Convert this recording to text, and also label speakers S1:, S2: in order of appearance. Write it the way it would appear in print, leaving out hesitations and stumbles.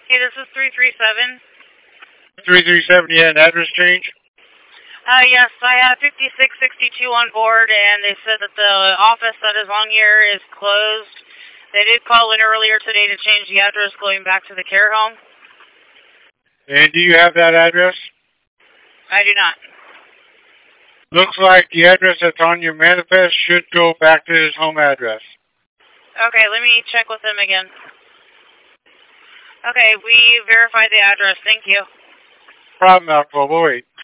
S1: Okay, this is 337.
S2: 337, yeah, an address change?
S1: Yes, I have 5662 on board, and they said that the office that is on here is closed. They did call in earlier today to change the address going back to the care home.
S2: And do you have that address?
S1: I do not.
S2: Looks like the address that's on your manifest should go back to his home address.
S1: Okay, let me check with him again. Okay, we verified the address. Thank you.
S2: Problem, Alpha. We'll wait.